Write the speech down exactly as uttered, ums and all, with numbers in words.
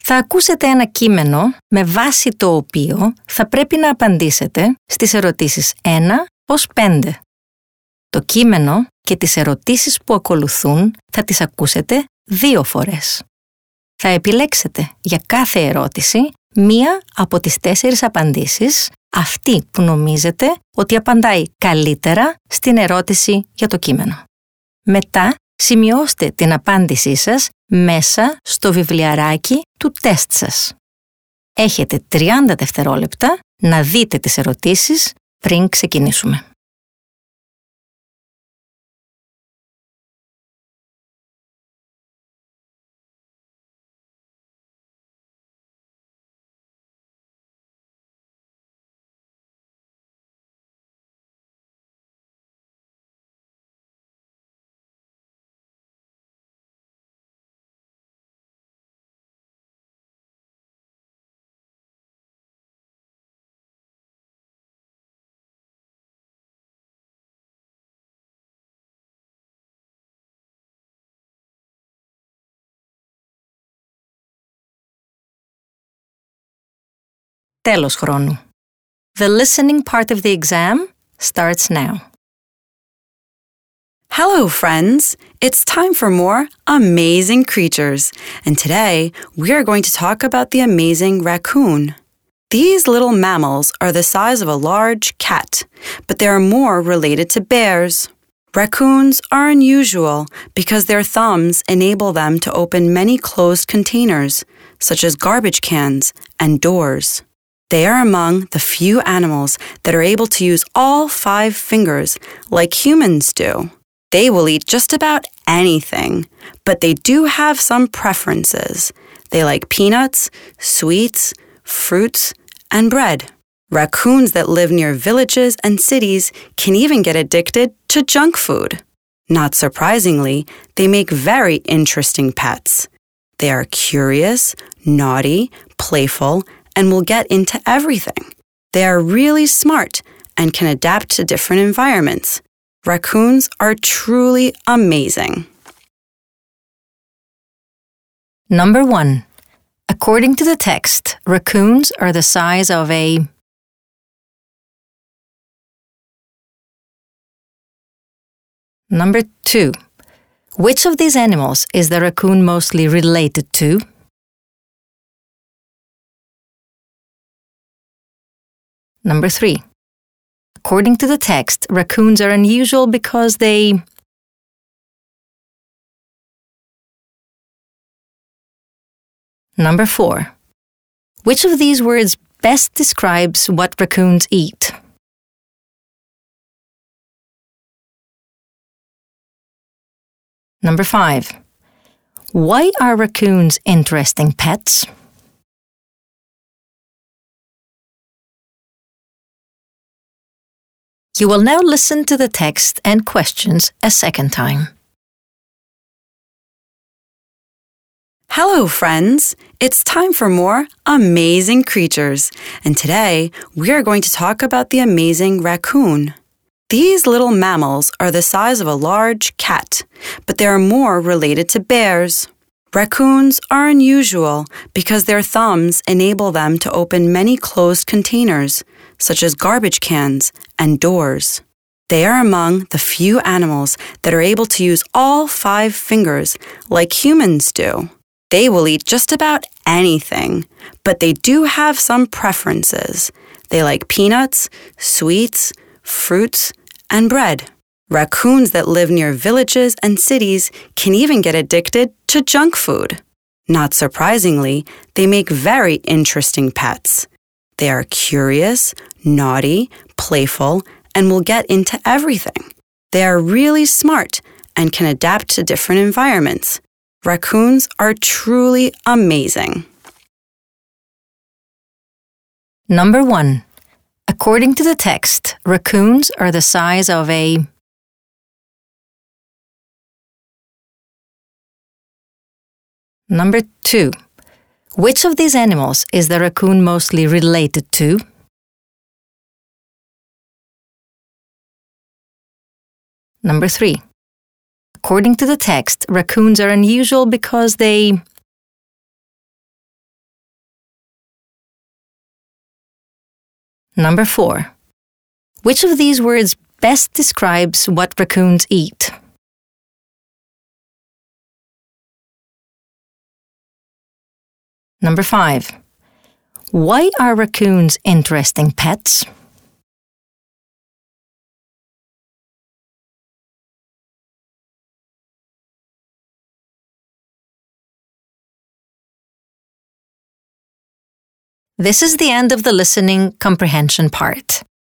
Θα ακούσετε ένα κείμενο με βάση το οποίο θα πρέπει να απαντήσετε στις ερωτήσεις ένα ως πέντε. Το κείμενο και τις ερωτήσεις που ακολουθούν θα τις ακούσετε δύο φορές. Θα επιλέξετε για κάθε ερώτηση μία από τις τέσσερις απαντήσεις, αυτή που νομίζετε ότι απαντάει καλύτερα στην ερώτηση για το κείμενο. Μετά σημειώστε την απάντησή σας μέσα στο βιβλιαράκι του τεστ σας. Έχετε τριάντα δευτερόλεπτα να δείτε τις ερωτήσεις πριν ξεκινήσουμε. Τέλος χρόνου. The listening part of the exam starts now. Hello, friends. It's time for more amazing creatures. And today, we are going to talk about the amazing raccoon. These little mammals are the size of a large cat, but they are more related to bears. Raccoons are unusual because their thumbs enable them to open many closed containers, such as garbage cans and doors. They are among the few animals that are able to use all five fingers like humans do. They will eat just about anything, but they do have some preferences. They like peanuts, sweets, fruits, and bread. Raccoons that live near villages and cities can even get addicted to junk food. Not surprisingly, they make very interesting pets. They are curious, naughty, playful, and will get into everything. They are really smart and can adapt to different environments. Raccoons are truly amazing. Number one. According to the text, raccoons are the size of a... Number two. Which of these animals is the raccoon mostly related to? Number three. According to the text, raccoons are unusual because they... Number four. Which of these words best describes what raccoons eat? Number five. Why are raccoons interesting pets? You will now listen to the text and questions a second time. Hello, friends. It's time for more amazing creatures. And today, we are going to talk about the amazing raccoon. These little mammals are the size of a large cat, but they are more related to bears. Raccoons are unusual because their thumbs enable them to open many closed containers, such as garbage cans and doors. They are among the few animals that are able to use all five fingers like humans do. They will eat just about anything, but they do have some preferences. They like peanuts, sweets, fruits, and bread. Raccoons that live near villages and cities can even get addicted to junk food. Not surprisingly, they make very interesting pets. They are curious, naughty, playful, and will get into everything. They are really smart and can adapt to different environments. Raccoons are truly amazing. Number one. According to the text, raccoons are the size of a... Number two. Which of these animals is the raccoon mostly related to? Number three. According to the text, raccoons are unusual because they... Number four. Which of these words best describes what raccoons eat? Number five. Why are raccoons interesting pets? This is the end of the listening comprehension part.